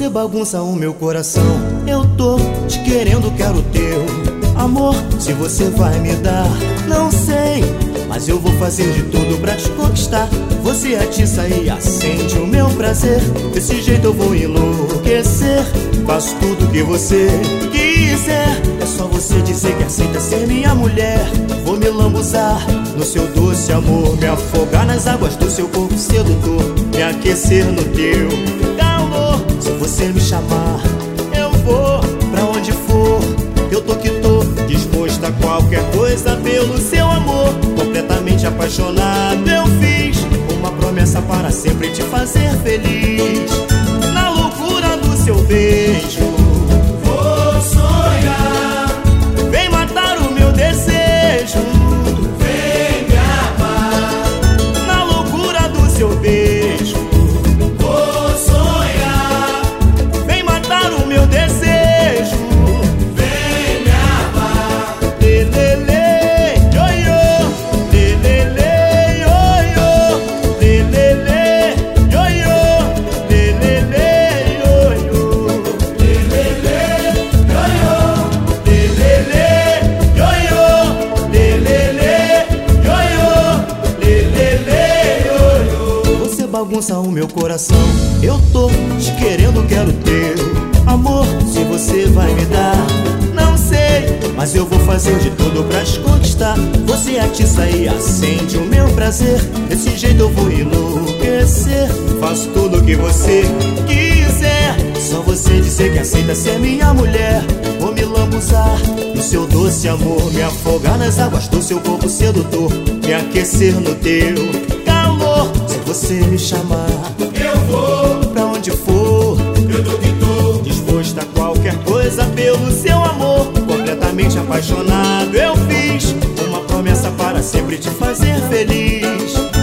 Você bagunça o meu coração. Eu tô te querendo, quero teu amor. Se você vai me dar, não sei, mas eu vou fazer de tudo pra te conquistar. Você atiça e acende o meu prazer. Desse jeito eu vou enlouquecer. Faço tudo que você quiser. É só você dizer que aceita ser minha mulher. Vou me lambuzar no seu doce amor, me afogar nas águas do seu corpo sedutor, me aquecer no teu calor. Se você me chamar, eu vou pra onde for. Eu tô que tô disposto a qualquer coisa pelo seu amor. Completamente apaixonado eu fiz uma promessa para sempre te fazer feliz. Na loucura do seu beijo vou sonhar. vem matar o meu desejo, Vem me amar. na loucura do seu beijo Vou sonhar. vem matar o meu desejo. Vem me amar. Lelele, ioiô, lelele, ioiô, lelele, ioiô, lelele, ioiô, Lelele, ioiô. lelele, ioiô, lelele, ioiô, lelele, ioiô. Você bagunça o meu coração. Eu tô te querendo, quero teu amor. Se você vai me dar, não sei, mas eu vou fazer de tudo pra te conquistar. Você atiça e acende o meu prazer. Desse jeito eu vou enlouquecer. Faço tudo o que você quiser. Só você dizer que aceita ser minha mulher. Vou me lambuzar no seu doce amor, me afogar nas águas do seu corpo sedutor, me aquecer no teu calor. Se você me chamar, Eu vou, pra onde for, eu tô que tô. disposto a qualquer coisa pelo seu amor. Completamente apaixonado eu fiz uma promessa para sempre te fazer feliz.